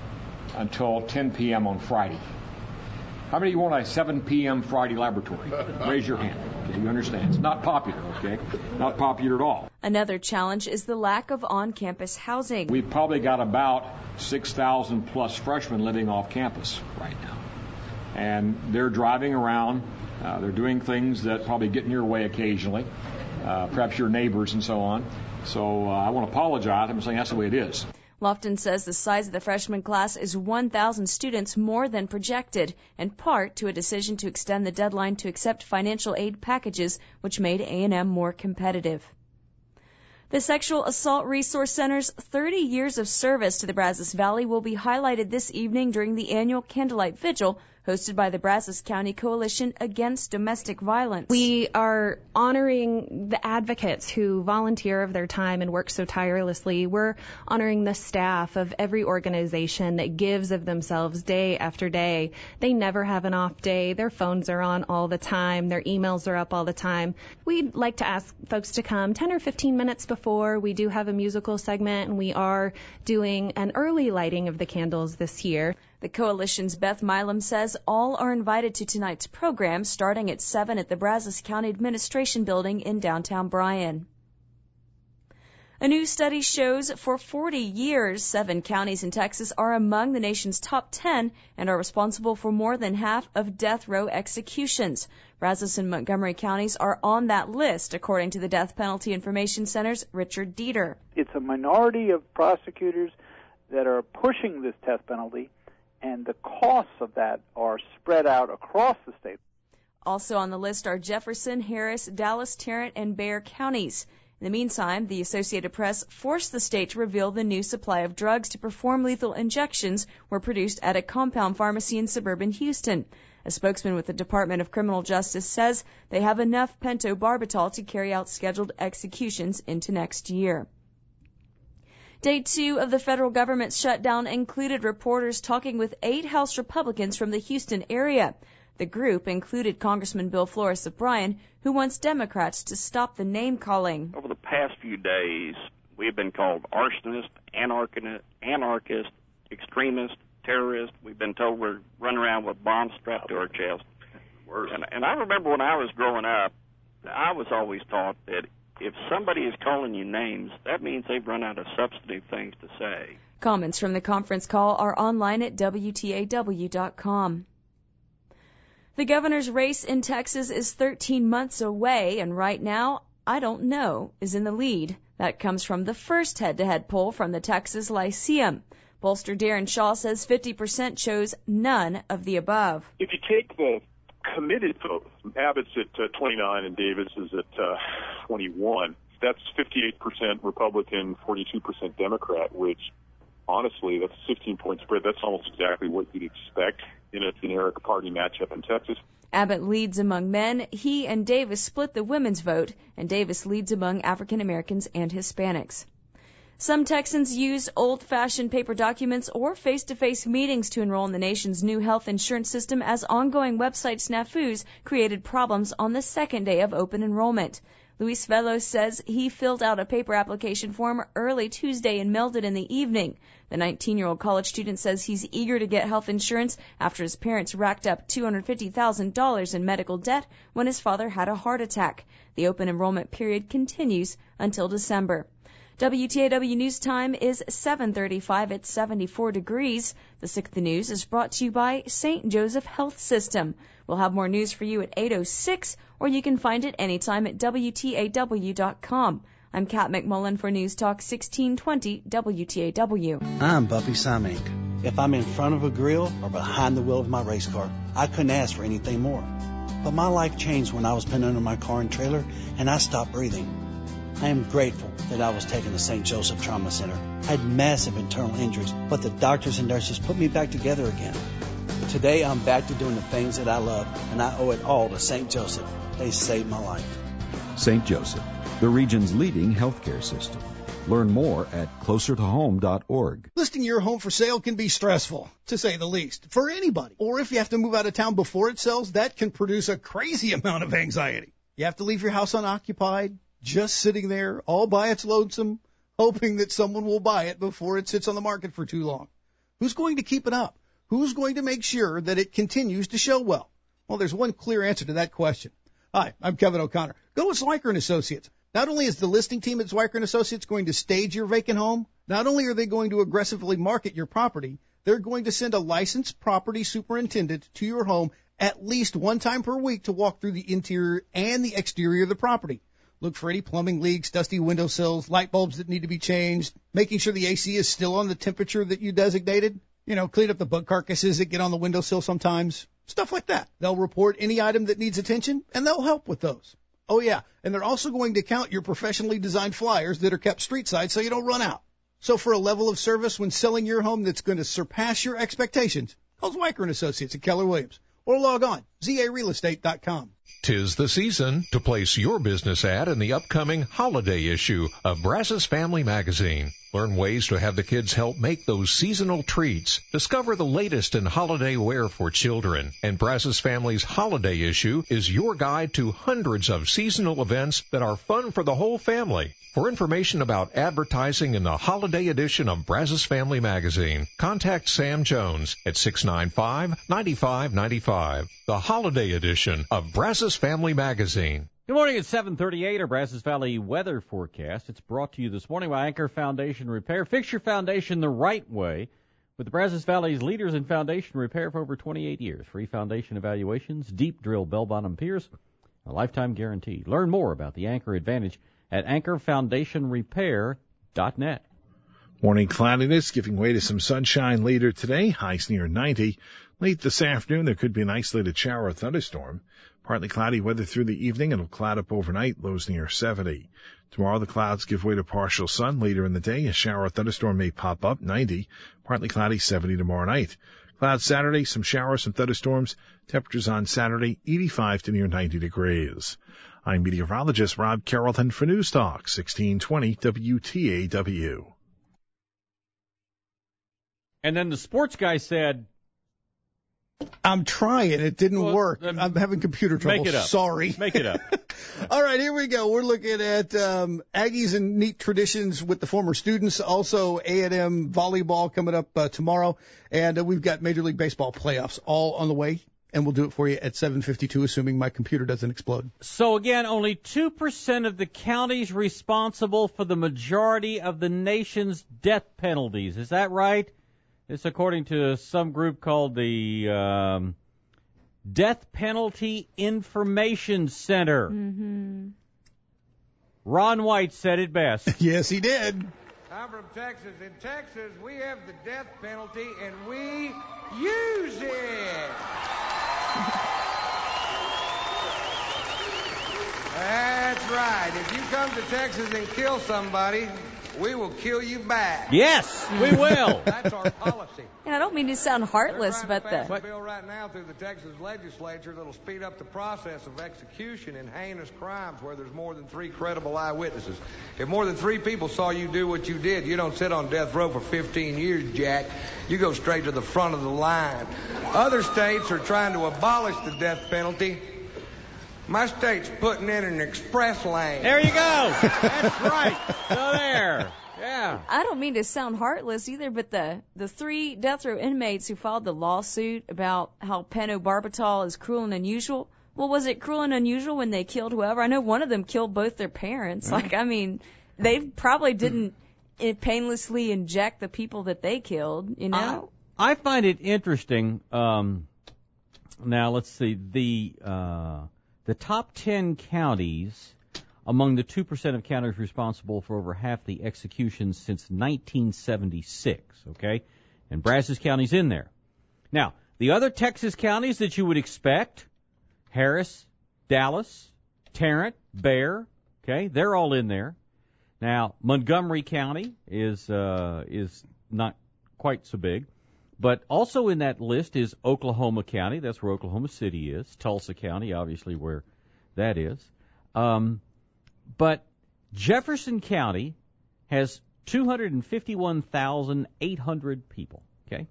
S2: until ten p.m. on Friday. How many of you want a seven p.m. Friday laboratory? Raise your hand. Okay, you understand. It's not popular, okay? Not popular at all.
S1: Another challenge is the lack of on-campus housing.
S2: We've probably got about six thousand plus freshmen living off campus right now. And they're driving around. Uh, they're doing things that probably get in your way occasionally, uh, perhaps your neighbors and so on. So uh, I want to apologize. I'm saying that's the way it is.
S1: Lofton says the size of the freshman class is one thousand students more than projected, in part to a decision to extend the deadline to accept financial aid packages, which made A and M more competitive. The Sexual Assault Resource Center's thirty years of service to the Brazos Valley will be highlighted this evening during the annual Candlelight Vigil hosted by the Brazos County Coalition Against Domestic Violence.
S4: We are honoring the advocates who volunteer of their time and work so tirelessly. We're honoring the staff of every organization that gives of themselves day after day. They never have an off day. Their phones are on all the time. Their emails are up all the time. We'd like to ask folks to come ten or fifteen minutes before. We do have a musical segment, and we are doing an early lighting of the candles this year.
S1: The Coalition's Beth Milam says all are invited to tonight's program starting at seven at the Brazos County Administration Building in downtown Bryan. A new study shows for forty years, seven counties in Texas are among the nation's top ten and are responsible for more than half of death row executions. Brazos and Montgomery counties are on that list, according to the Death Penalty Information Center's Richard Dieter.
S5: It's a minority of prosecutors that are pushing this death penalty, and the costs of that are spread out across the state.
S1: Also on the list are Jefferson, Harris, Dallas, Tarrant, and Bexar counties. In the meantime, the Associated Press forced the state to reveal the new supply of drugs to perform lethal injections were produced at a compound pharmacy in suburban Houston. A spokesman with the Department of Criminal Justice says they have enough pentobarbital to carry out scheduled executions into next year. Day two of the federal government's shutdown included reporters talking with eight House Republicans from the Houston area. The group included Congressman Bill Flores of Bryan, who wants Democrats to stop the name-calling.
S6: Over the past few days, we have been called arsonist, anarchist, extremist, terrorist. We've been told we're running around with bombs strapped to our chest. And, and I remember when I was growing up, I was always taught that if somebody is calling you names, that means they've run out of substantive things to say.
S1: Comments from the conference call are online at W T A W dot com. The governor's race in Texas is thirteen months away, and right now, I don't know, is in the lead. That comes from the first head-to-head poll from the Texas Lyceum. Pollster Darren Shaw says fifty percent chose none of the above.
S7: If you take the committed vote, Abbott's at uh, twenty-nine and Davis is at uh, twenty-one. That's fifty-eight percent Republican, forty-two percent Democrat, which honestly, that's a fifteen-point spread. That's almost exactly what you'd expect in a generic party matchup in Texas.
S1: Abbott leads among men. He and Davis split the women's vote, and Davis leads among African Americans and Hispanics. Some Texans use old-fashioned paper documents or face-to-face meetings to enroll in the nation's new health insurance system as ongoing website snafus created problems on the second day of open enrollment. Luis Velos says he filled out a paper application form early Tuesday and mailed it in the evening. The nineteen-year-old college student says he's eager to get health insurance after his parents racked up two hundred fifty thousand dollars in medical debt when his father had a heart attack. The open enrollment period continues until December. W T A W News Time is seven thirty-five. It's seventy-four degrees. The Sixth News is brought to you by Saint Joseph Health System. We'll have more news for you at eight oh six, or you can find it anytime at W T A W dot com. I'm Kat McMullen for News Talk sixteen twenty W T A W.
S20: I'm Bumpy Samink. If I'm in front of a grill or behind the wheel of my race car, I couldn't ask for anything more. But my life changed when I was pinned under my car and trailer and I stopped breathing. I am grateful that I was taken to Saint Joseph Trauma Center. I had massive internal injuries, but the doctors and nurses put me back together again. Today I'm back to doing the things that I love, and I owe it all to Saint Joseph. They saved my life.
S21: Saint Joseph, the region's leading healthcare system. Learn more at closer to home dot org.
S13: Listing your home for sale can be stressful, to say the least, for anybody. Or if you have to move out of town before it sells, that can produce a crazy amount of anxiety. You have to leave your house unoccupied, just sitting there all by its lonesome, hoping that someone will buy it before it sits on the market for too long. Who's going to keep it up? Who's going to make sure that it continues to show well? Well, there's one clear answer to that question. Hi, I'm Kevin O'Connor. Go with Zwiker and Associates. Not only is the listing team at Zwiker and Associates going to stage your vacant home, not only are they going to aggressively market your property, they're going to send a licensed property superintendent to your home at least one time per week to walk through the interior and the exterior of the property. Look for any plumbing leaks, dusty windowsills, light bulbs that need to be changed, making sure the A C is still on the temperature that you designated. You know, clean up the bug carcasses that get on the windowsill sometimes. Stuff like that. They'll report any item that needs attention, and they'll help with those. Oh, yeah, and they're also going to count your professionally designed flyers that are kept street side so you don't run out. So for a level of service when selling your home that's going to surpass your expectations, call Zwiker and Associates at Keller Williams or log on, Z A real estate dot com.
S11: Tis the season to place your business ad in the upcoming holiday issue of Brazos Family Magazine. Learn ways to have the kids help make those seasonal treats. Discover the latest in holiday wear for children. And Brazos Family's holiday issue is your guide to hundreds of seasonal events that are fun for the whole family. For information about advertising in the holiday edition of Brazos Family Magazine, contact Sam Jones at six nine five, nine five nine five. The holiday edition of Brazos Family Magazine.
S10: Good morning at seven thirty-eight, our Brazos Valley weather forecast. It's brought to you this morning by Anchor Foundation Repair. Fix your foundation the right way with the Brazos Valley's leaders in foundation repair for over twenty-eight years. Free foundation evaluations, deep drill bell-bottom piers, a lifetime guarantee. Learn more about the Anchor Advantage at anchor foundation repair dot net.
S12: Morning cloudiness giving way to some sunshine later today. Highs near ninety. Late this afternoon, there could be an isolated shower or thunderstorm. Partly cloudy weather through the evening. It'll cloud up overnight. Lows near seventy. Tomorrow, the clouds give way to partial sun. Later in the day, a shower or thunderstorm may pop up. ninety. Partly cloudy, seventy tomorrow night. Clouds Saturday, some showers, some thunderstorms. Temperatures on Saturday, eighty-five to near ninety degrees. I'm meteorologist Rob Carrollton for News Talk sixteen twenty W T A W.
S10: And then the sports guy said,
S13: I'm trying. It didn't well, work. I'm having computer trouble.
S10: Make it up.
S13: Sorry.
S10: Make it up.
S13: All right, here we go. We're looking at um, Aggies and neat traditions with the former students. Also, A and M volleyball coming up uh, tomorrow. And uh, we've got Major League Baseball playoffs all on the way. And we'll do it for you at seven fifty-two, assuming my computer doesn't explode.
S10: So, again, only two percent of the counties responsible for the majority of the nation's death penalties. Is that right? It's according to some group called the um, Death Penalty Information Center.
S1: Mm-hmm.
S10: Ron White said it best.
S13: Yes, he did.
S22: I'm from Texas. In Texas, we have the death penalty, and we use it. That's right. If you come to Texas and kill somebody, we will kill you back.
S10: Yes, we will.
S22: That's our policy.
S1: And I don't mean to sound heartless, but
S22: the
S1: the
S22: bill right now through the Texas legislature that'll speed up the process of execution in heinous crimes where there's more than three credible eyewitnesses. If more than three people saw you do what you did, you don't sit on death row for fifteen years, Jack. You go straight to the front of the line. Other states are trying to abolish the death penalty. My state's putting in an express lane.
S10: There you go. That's right. So there. Yeah.
S1: I don't mean to sound heartless either, but the, the three death row inmates who filed the lawsuit about how pentobarbital is cruel and unusual, well, was it cruel and unusual when they killed whoever? I know one of them killed both their parents.
S10: Yeah.
S1: Like, I mean, they probably didn't painlessly inject the people that they killed, you know?
S10: I, I find it interesting. Um, now, let's see. The uh, the top ten counties among the two percent of counties responsible for over half the executions since nineteen seventy-six, okay? And Brazos County's in there. Now, the other Texas counties that you would expect, Harris, Dallas, Tarrant, Bexar, okay, they're all in there. Now, Montgomery County is uh, is not quite so big, but also in that list is Oklahoma County. That's where Oklahoma City is. Tulsa County, obviously, where that is. Um, but Jefferson County has two hundred fifty-one thousand eight hundred people. Okay.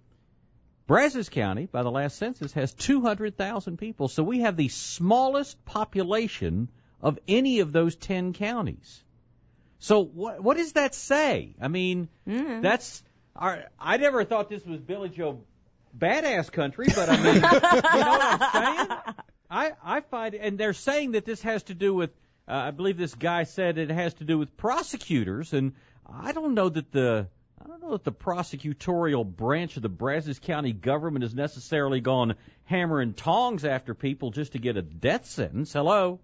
S10: Brazos County, by the last census, has two hundred thousand people. So we have the smallest population of any of those ten counties. So what what does that say? I mean, mm. that's our, I never thought this was Billy Joe badass country, but I mean, you know what I'm saying? I I find, and they're saying that this has to do with, uh, I believe this guy said it has to do with prosecutors, and I don't know that the I don't know that the prosecutorial branch of the Brazos County government has necessarily gone hammer and tongs after people just to get a death sentence. Hello.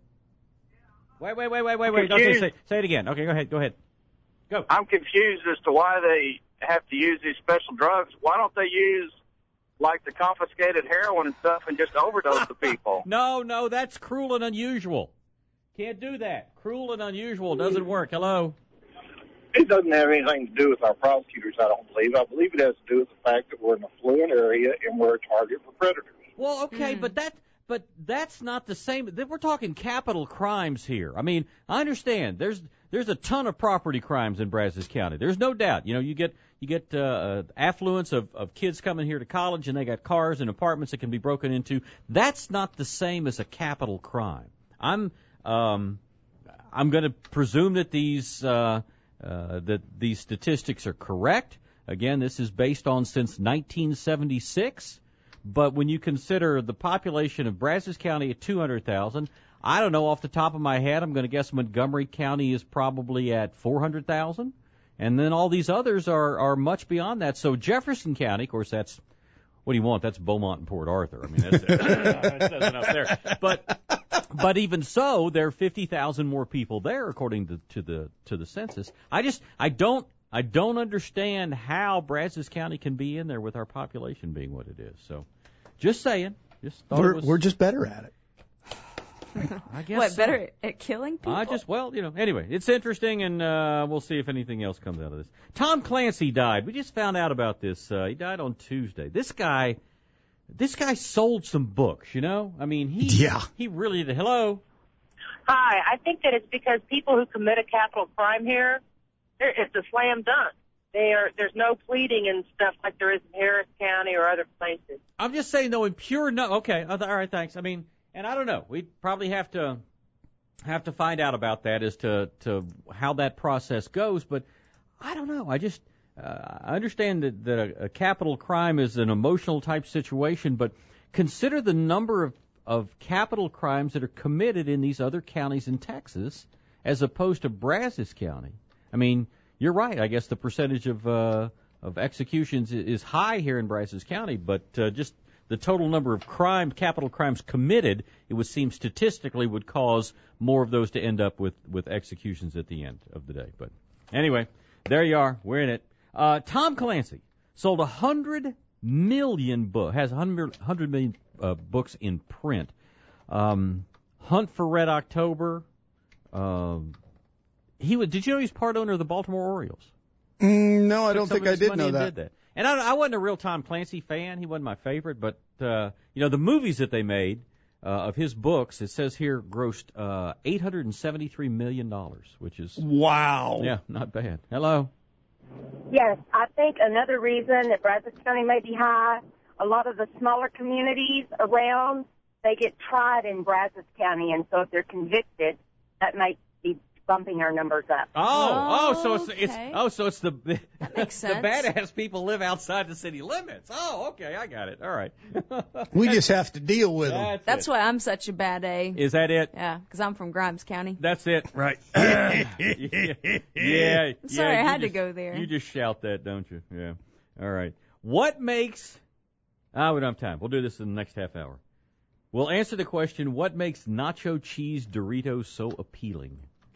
S10: Wait, wait, wait, wait, wait, wait. Okay, say, say it again. Okay, go ahead, go ahead. Go.
S3: I'm confused as to why they have to use these special drugs. Why don't they use, like, the confiscated heroin and stuff and just overdose the people?
S10: No, no, that's cruel and unusual. Can't do that. Cruel and unusual doesn't work. Hello?
S8: It doesn't have anything to do with our prosecutors, I don't believe. I believe it has to do with the fact that we're in a fluent area and we're a target for predators.
S10: Well, okay, mm. but that... But that's not the same. We're talking capital crimes here. I mean, I understand. There's there's a ton of property crimes in Brazos County. There's no doubt. You know, you get you get uh, affluence of, of kids coming here to college, and they got cars and apartments that can be broken into. That's not the same as a capital crime. I'm um, I'm going to presume that these uh, uh, that these statistics are correct. Again, this is based on since nineteen seventy-six. But when you consider the population of Brazos County at two hundred thousand, I don't know off the top of my head, I'm going to guess Montgomery County is probably at four hundred thousand. And then all these others are, are much beyond that. So Jefferson County, of course, that's, what do you want? That's Beaumont and Port Arthur. I mean, that's, that says enough there. But, but even so, there are fifty thousand more people there according to, to the, to the census. I just, I don't, I don't understand how Brazos County can be in there with our population being what it is. So, just saying. Just thought
S13: we're
S10: it was,
S13: we're just better at it.
S10: I guess.
S1: What,
S10: so.
S1: better at killing people?
S10: I just, well, you know, anyway, it's interesting, and uh, we'll see if anything else comes out of this. Tom Clancy died. We just found out about this. Uh, he died on Tuesday. This guy, this guy sold some books. You know, I mean, he
S13: yeah.
S10: he really did. Hello.
S9: Hi. I think that it's because people who commit a capital crime here, it's a slam dunk. They are, there's no pleading and stuff like there is in Harris County or other places.
S10: I'm just saying, though, in pure no. Okay, all right, thanks. I mean, and I don't know. We'd probably have to have to find out about that as to to how that process goes. But I don't know. I just uh, I understand that, that a, a capital crime is an emotional type situation, but consider the number of of capital crimes that are committed in these other counties in Texas as opposed to Brazos County. I mean, you're right. I guess the percentage of uh, of executions is high here in Brazos County, but uh, just the total number of crime, capital crimes committed, it would seem statistically would cause more of those to end up with, with executions at the end of the day. But anyway, there you are. We're in it. Uh, Tom Clancy sold one hundred million books, has one hundred million uh, books in print. Um, Hunt for Red October. Um, He was, did you know he's part owner of the Baltimore Orioles?
S13: Mm, no, I don't think I did know that.
S10: Did that. And I, I wasn't a real Tom Clancy fan. He wasn't my favorite. But, uh, you know, the movies that they made uh, of his books, it says here, grossed uh, eight hundred seventy-three million dollars, which is...
S13: Wow.
S10: Yeah, not bad. Hello?
S9: Yes, I think another reason that Brazos County may be high, a lot of the smaller communities around, they get tried in Brazos County. And so if they're convicted, that might be
S14: bumping our numbers up.
S10: Oh, oh, so it's,
S1: Okay.
S10: it's oh, so it's the
S1: That makes
S10: the
S1: sense.
S10: badass people live outside the city limits. Oh, okay, I got it. All right.
S13: We just have to deal with them.
S10: That's,
S1: That's
S10: it.
S1: why I'm such a bad A.
S10: Is that it?
S1: Yeah, because I'm from Grimes County.
S10: That's it.
S13: Right.
S10: yeah. yeah.
S1: I'm sorry,
S10: yeah,
S1: I had
S10: you
S1: to
S10: just-
S1: go there.
S10: You just shout that, don't you? Yeah. All right. What makes? Ah, we don't have time. We'll do this in the next half hour. We'll answer the question: what makes nacho cheese Doritos so appealing?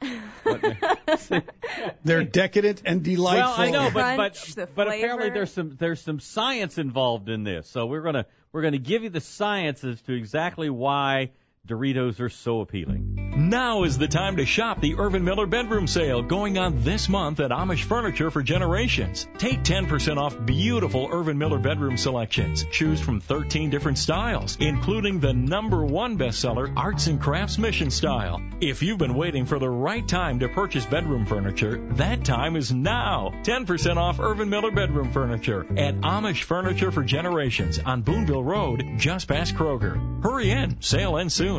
S13: They're decadent and delightful.
S10: Well, I know, but
S1: Crunch, the
S10: but, but apparently
S1: flavor.
S10: there's some there's some science involved in this. So we're gonna we're gonna give you the science as to exactly why Doritos are so appealing.
S18: Now is the time to shop the Irvin Miller Bedroom Sale going on this month at Amish Furniture for Generations. Take ten percent off beautiful Irvin Miller bedroom selections. Choose from thirteen different styles, including the number one bestseller, Arts and Crafts Mission Style. If you've been waiting for the right time to purchase bedroom furniture, that time is now. ten percent off Irvin Miller Bedroom Furniture at Amish Furniture for Generations on Boonville Road, just past Kroger. Hurry in, sale ends soon.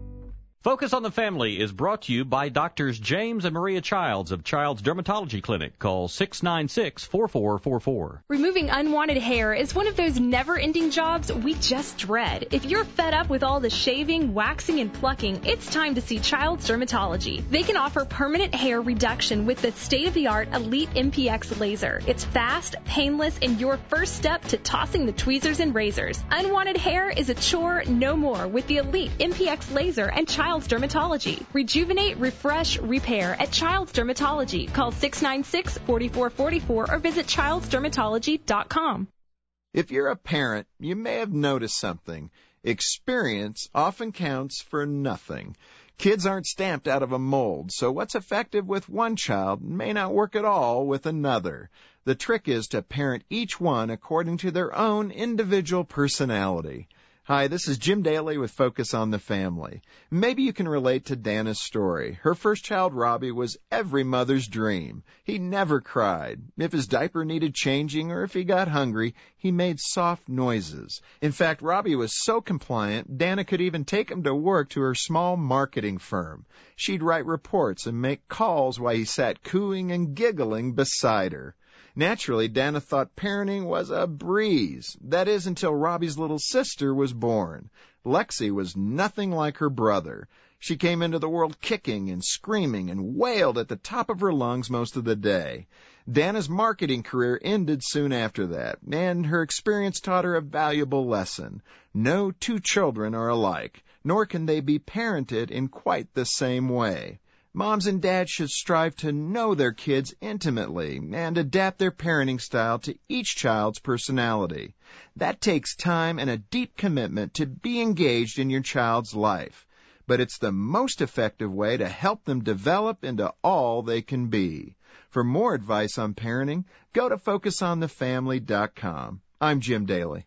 S10: Focus on the Family is brought to you by Doctors James and Maria Childs of Child's Dermatology Clinic. Call six nine six, four four four four.
S4: Removing unwanted hair is one of those never-ending jobs we just dread. If you're fed up with all the shaving, waxing, and plucking, it's time to see Child's Dermatology. They can offer permanent hair reduction with the state-of-the-art Elite M P X laser. It's fast, painless, and your first step to tossing the tweezers and razors. Unwanted hair is a chore no more with the Elite M P X laser and Child's Dermatology. Rejuvenate, refresh, repair at Child's Dermatology. Call six nine six, four four four four or visit childs dermatology dot com.
S16: If you're a parent, you may have noticed something. Experience often counts for nothing. Kids aren't stamped out of a mold, so what's effective with one child may not work at all with another. The trick is to parent each one according to their own individual personality. Hi, this is Jim Daly with Focus on the Family. Maybe you can relate to Dana's story. Her first child, Robbie, was every mother's dream. He never cried. If his diaper needed changing or if he got hungry, he made soft noises. In fact, Robbie was so compliant, Dana could even take him to work to her small marketing firm. She'd write reports and make calls while he sat cooing and giggling beside her. Naturally, Dana thought parenting was a breeze. That is, until Robbie's little sister was born. Lexi was nothing like her brother. She came into the world kicking and screaming and wailed at the top of her lungs most of the day. Dana's marketing career ended soon after that, and her experience taught her a valuable lesson. No two children are alike, nor can they be parented in quite the same way. Moms and dads should strive to know their kids intimately and adapt their parenting style to each child's personality. That takes time and a deep commitment to be engaged in your child's life. But it's the most effective way to help them develop into all they can be. For more advice on parenting, go to focus on the family dot com. I'm Jim Daly.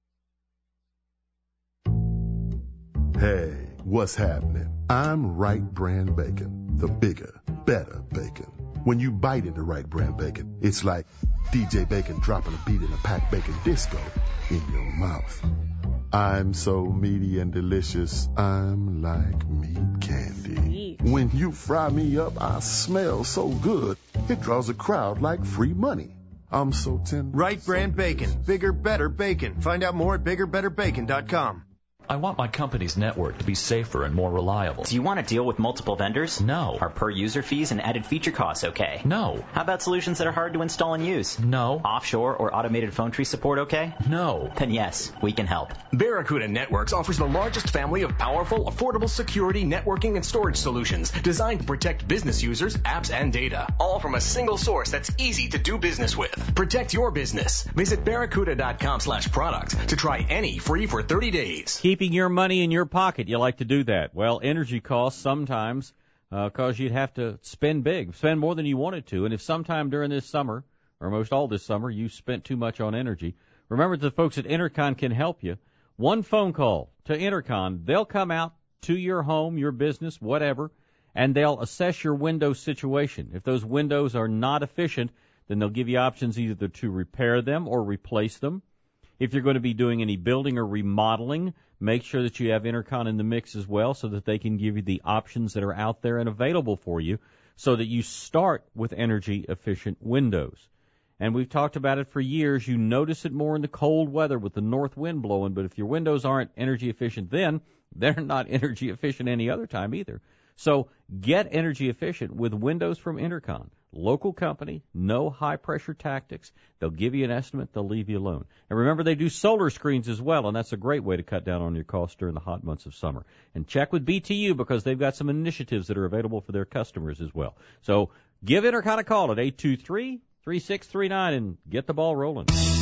S23: Hey, what's happening? I'm Wright Brand Bacon, the bigger, better bacon. When you bite into Wright Brand Bacon, it's like D J Bacon dropping a beat in a packed bacon disco in your mouth. I'm so meaty and delicious, I'm like meat candy. When you fry me up, I smell so good, it draws a crowd like free money. I'm so tender.
S24: Wright Brand Bacon, bigger, better bacon. Find out more at bigger better bacon dot com.
S25: I want my company's network to be safer and more reliable.
S26: Do you want to deal with multiple vendors?
S25: No.
S26: Are per user fees and added feature costs okay?
S25: No.
S26: How about solutions that are hard to install and use?
S25: No.
S26: Offshore or automated phone tree support okay?
S25: No.
S26: Then yes, we can help.
S27: Barracuda Networks offers the largest family of powerful, affordable security, networking, and storage solutions designed to protect business users, apps, and data. All from a single source that's easy to do business with. Protect your business. Visit barracuda dot com slash product to try any free for thirty days.
S10: Keeping your money in your pocket, you like to do that. Well, energy costs sometimes uh, cause you'd have to spend big, spend more than you wanted to. And if sometime during this summer, or most all this summer, you spent too much on energy, remember the folks at Intercon can help you. One phone call to Intercon, they'll come out to your home, your business, whatever, and they'll assess your window situation. If those windows are not efficient, then they'll give you options either to repair them or replace them. If you're going to be doing any building or remodeling, make sure that you have Intercon in the mix as well so that they can give you the options that are out there and available for you so that you start with energy-efficient windows. And we've talked about it for years. You notice it more in the cold weather with the north wind blowing, but if your windows aren't energy-efficient then, they're not energy-efficient any other time either. So get energy-efficient with windows from Intercon. Local company, no high-pressure tactics. They'll give you an estimate. They'll leave you alone. And remember, they do solar screens as well, and that's a great way to cut down on your costs during the hot months of summer. And check with B T U because they've got some initiatives that are available for their customers as well. So give Intercon a call at eight two three, three six three nine and get the ball rolling.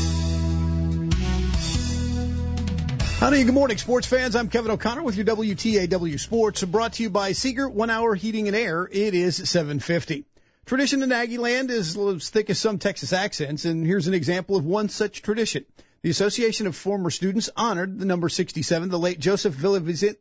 S13: Howdy, good morning, sports fans. I'm Kevin O'Connor with your W T A W Sports, brought to you by Seeger One Hour Heating and Air. It is seven fifty. Tradition in Aggie land is as thick as some Texas accents, and here's an example of one such tradition. The Association of Former Students honored the number sixty-seven, the late Joseph Villavicencio,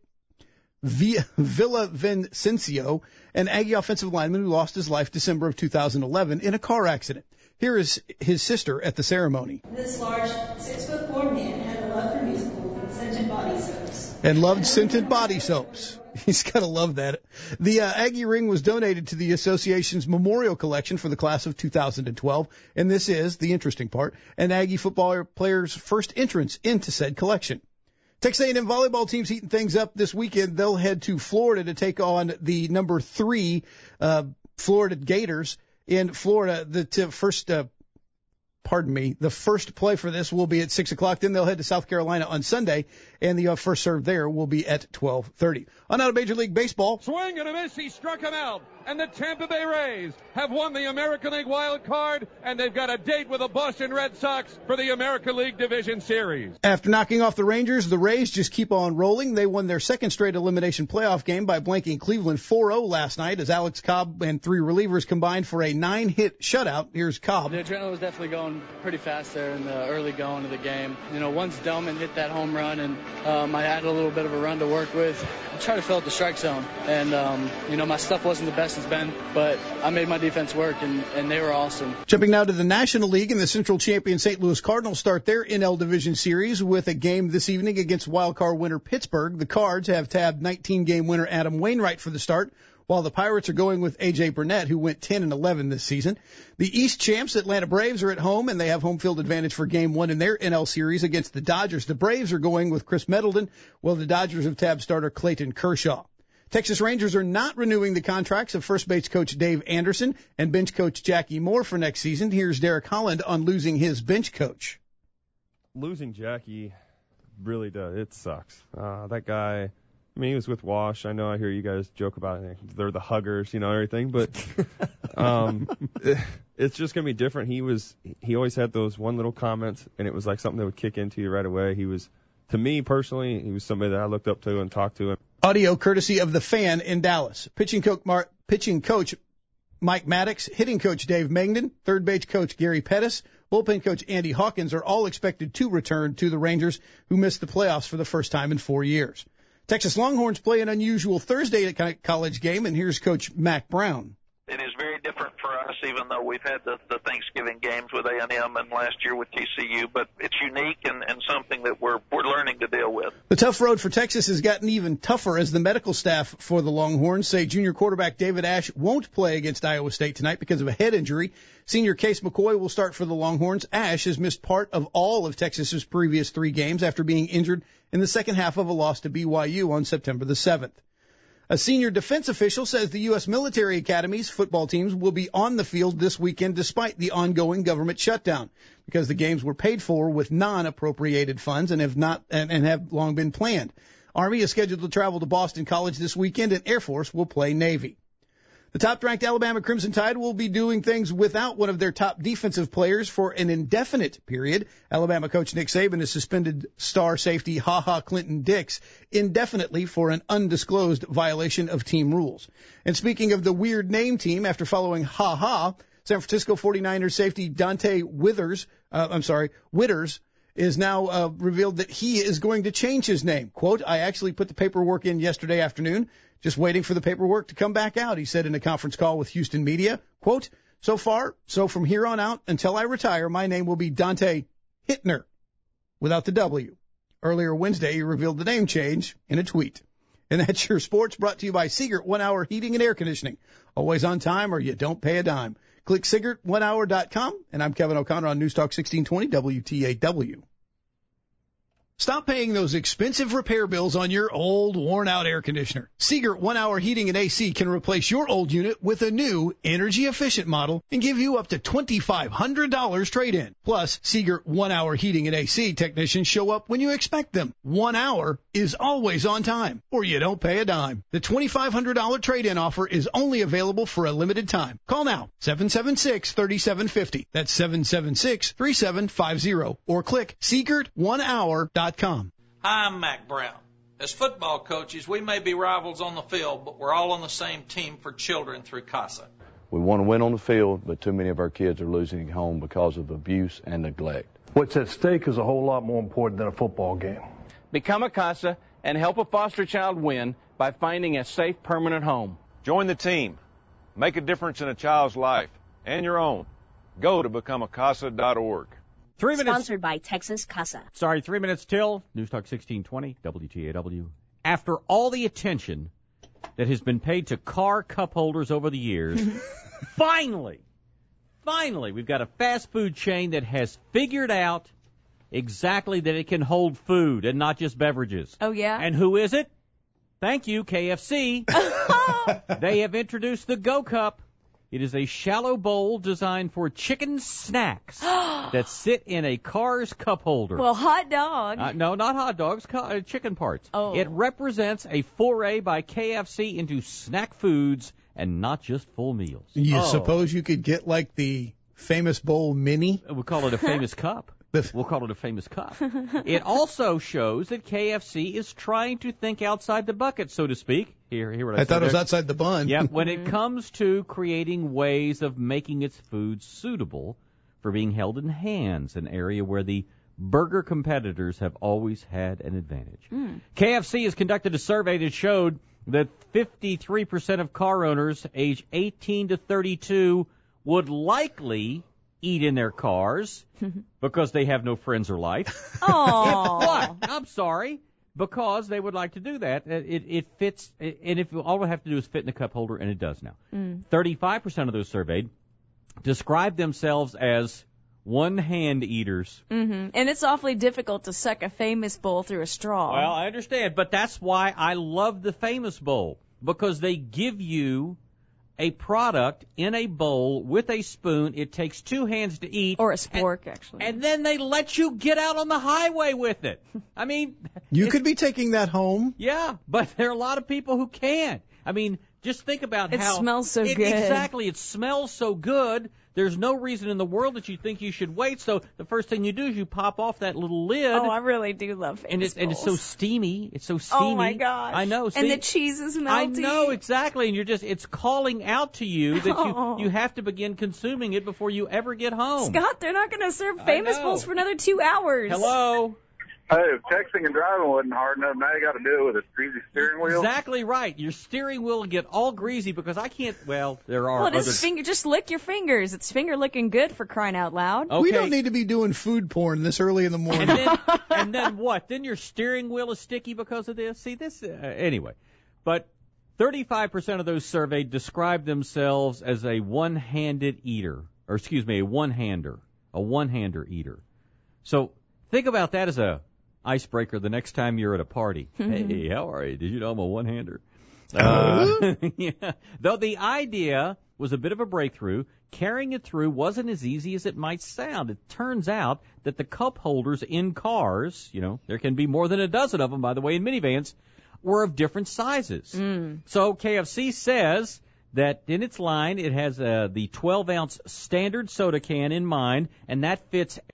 S13: an Aggie offensive lineman who lost his life December of two thousand eleven in a car accident. Here is his sister at the ceremony.
S2: This large six-foot-four man had a love for musical and scented body soaps.
S13: And loved scented body soaps. He's got to love that. The uh, Aggie ring was donated to the association's memorial collection for the class of two thousand twelve, and this is, the interesting part, an Aggie football player's first entrance into said collection. Texas A and M volleyball team's heating things up this weekend. They'll head to Florida to take on the number three uh, Florida Gators in Florida. The t- first uh, Pardon me. The first play for this will be at six o'clock. Then they'll head to South Carolina on Sunday, and the uh, first serve there will be at twelve thirty. On out of Major League Baseball.
S5: Swing and a miss. He struck him out. And the Tampa Bay Rays have won the American League wild card, and they've got a date with the Boston Red Sox for the American League Division Series.
S13: After knocking off the Rangers, the Rays just keep on rolling. They won their second straight elimination playoff game by blanking Cleveland four oh last night as Alex Cobb and three relievers combined for a nine-hit shutout. Here's Cobb.
S6: The adrenaline was definitely going pretty fast there in the early going of the game. You know, once Delman hit that home run and um, I had a little bit of a run to work with, I tried to fill out the strike zone. And, um, you know, my stuff wasn't the best it's been, but I made my defense work, and, and they were awesome.
S13: Jumping now to the National League, and the Central champion Saint Louis Cardinals start their N L Division Series with a game this evening against wildcard winner Pittsburgh. The Cards have tabbed nineteen-game winner Adam Wainwright for the start, while the Pirates are going with A J Burnett, who went ten and eleven this season. The East champs, Atlanta Braves, are at home, and they have home field advantage for Game one in their N L Series against the Dodgers. The Braves are going with Chris Middleton, while the Dodgers have tabbed starter Clayton Kershaw. Texas Rangers are not renewing the contracts of first base coach Dave Anderson and bench coach Jackie Moore for next season. Here's Derek Holland on losing his bench coach.
S14: Losing Jackie really does. It sucks. Uh, that guy, I mean, he was with Wash. I know I hear you guys joke about it. They're the huggers, you know, everything. But um, it's just going to be different. He was, he always had those one little comments, and it was like something that would kick into you right away. He was, to me personally, he was somebody that I looked up to and talked to him.
S13: Audio courtesy of The Fan in Dallas. Pitching coach, Mar- pitching coach Mike Maddox, hitting coach Dave Mangden, third base coach Gary Pettis, bullpen coach Andy Hawkins are all expected to return to the Rangers, who missed the playoffs for the first time in four years. Texas Longhorns play an unusual Thursday college game, and here's coach Mac Brown.
S15: It is very different for us, even though we've had the, the Thanksgiving games with A and M and last year with T C U, but it's unique and, and something that we're we're learning to deal with.
S13: The tough road for Texas has gotten even tougher as the medical staff for the Longhorns say junior quarterback David Ash won't play against Iowa State tonight because of a head injury. Senior Case McCoy will start for the Longhorns. Ash has missed part of all of Texas's previous three games after being injured in the second half of a loss to B Y U on September the seventh. A senior defense official says the U S military academies football teams will be on the field this weekend despite the ongoing government shutdown because the games were paid for with non-appropriated funds and have not and, and have long been planned. Army is scheduled to travel to Boston College this weekend, and Air Force will play Navy. The top-ranked Alabama Crimson Tide will be doing things without one of their top defensive players for an indefinite period. Alabama coach Nick Saban has suspended star safety Ha Ha Clinton Dix indefinitely for an undisclosed violation of team rules. And speaking of the weird name team, after following Ha Ha, San Francisco forty-niners safety Dante Withers, uh, I'm sorry, Witters, is now uh, revealed that he is going to change his name. Quote, I actually put the paperwork in yesterday afternoon. Just waiting for the paperwork to come back out, he said in a conference call with Houston media. Quote, so far, so from here on out, until I retire, my name will be Dante Hittner, without the W. Earlier Wednesday, he revealed the name change in a tweet. And that's your sports, brought to you by Siegert One Hour Heating and Air Conditioning. Always on time or you don't pay a dime. Click Siegert One Hour dot com, and I'm Kevin O'Connor on News Talk sixteen twenty W T A W. Stop paying those expensive repair bills on your old, worn-out air conditioner. Siegert One Hour Heating and A C can replace your old unit with a new, energy-efficient model and give you up to twenty-five hundred dollars trade-in. Plus, Siegert One Hour Heating and A C technicians show up when you expect them. One hour is always on time, or you don't pay a dime. The twenty-five hundred dollars trade-in offer is only available for a limited time. Call now, seven seven six, three seven five zero. That's seven seven six, three seven five zero. Or click Siegert One Hour dot com.
S7: Hi, I'm Mac Brown. As football coaches, we may be rivals on the field, but we're all on the same team for children through CASA.
S11: We want to win on the field, but too many of our kids are losing at home because of abuse and neglect.
S12: What's at stake is a whole lot more important than a football game.
S17: Become a CASA and help a foster child win by finding a safe, permanent home.
S19: Join the team. Make a difference in a child's life and your own. Go to become a casa dot org.
S10: Three minutes.
S20: Sponsored by Texas CASA.
S10: Sorry, three minutes till. News Talk sixteen twenty, W T A W. After all the attention that has been paid to car cup holders over the years, finally, finally, we've got a fast food chain that has figured out exactly that it can hold food and not just beverages.
S1: Oh, yeah?
S10: And who is it? Thank you, K F C. They have introduced the Go Cup. It is a shallow bowl designed for chicken snacks that sit in a car's cup holder.
S1: Well, hot dog.
S10: Uh, no, not hot dogs, co- uh, chicken parts.
S1: Oh.
S10: It represents a foray by K F C into snack foods and not just full meals.
S13: You
S10: oh.
S13: suppose you could get like the famous bowl mini?
S10: We'll call it a famous cup. We'll call it a famous cup. It also shows that K F C is trying to think outside the bucket, so to speak. Here, here what I,
S13: I thought it was there. Outside the bun.
S10: Yeah, when it comes to creating ways of making its food suitable for being held in hands, an area where the burger competitors have always had an advantage.
S1: Mm.
S10: K F C has conducted a survey that showed that fifty-three percent of car owners age eighteen to thirty-two would likely eat in their cars because they have no friends or life.
S1: Oh,
S10: what? I'm sorry. Because they would like to do that. It, it fits, and if all we have to do is fit in the cup holder, and it does now.
S1: Mm.
S10: thirty-five percent of those surveyed describe themselves as one-hand eaters.
S1: Mm-hmm. And it's awfully difficult to suck a Famous Bowl through a straw.
S10: Well, I understand, but that's why I love the Famous Bowl, because they give you a product in a bowl with a spoon. It takes two hands to eat.
S1: Or a spork,
S10: and,
S1: actually.
S10: And then they let you get out on the highway with it. I mean...
S13: You could be taking that home.
S10: Yeah, but there are a lot of people who can't. I mean, just think about
S1: it
S10: how...
S1: It smells so
S10: it,
S1: good.
S10: Exactly. It smells so good. There's no reason in the world that you think you should wait. So the first thing you do is you pop off that little lid.
S1: Oh, I really do love Famous
S10: and it's,
S1: Bowls.
S10: and it's so steamy. It's so steamy.
S1: Oh, my gosh.
S10: I know. See?
S1: And the cheese is melty.
S10: I know, exactly. And you're just, it's calling out to you that
S1: oh.
S10: you, you have to begin consuming it before you ever get home.
S1: Scott, they're not going to serve Famous Bowls for another two hours.
S10: Hello?
S8: Hey, if texting and driving wasn't hard enough, now you got to do it with a greasy steering wheel.
S10: Exactly right. Your steering wheel will get all greasy because I can't. Well, there are.
S1: Well, it
S10: other...
S1: is finger. Just lick your fingers. It's finger looking good for crying out loud.
S10: Okay.
S13: We don't need to be doing food porn this early in the morning.
S10: And then, and then what? Then your steering wheel is sticky because of this. See this uh, anyway. But thirty-five percent of those surveyed describe themselves as a one-handed eater, or excuse me, a one-hander, a one-hander eater. So think about that as a icebreaker the next time you're at a party. Hey, how are you? Did you know I'm a one-hander? Uh, yeah. Though the idea was a bit of a breakthrough, carrying it through wasn't as easy as it might sound. It turns out that the cup holders in cars, you know, there can be more than a dozen of them, by the way, in minivans, were of different sizes.
S1: Mm.
S10: So K F C says that in its line it has uh, the twelve ounce standard soda can in mind, and that fits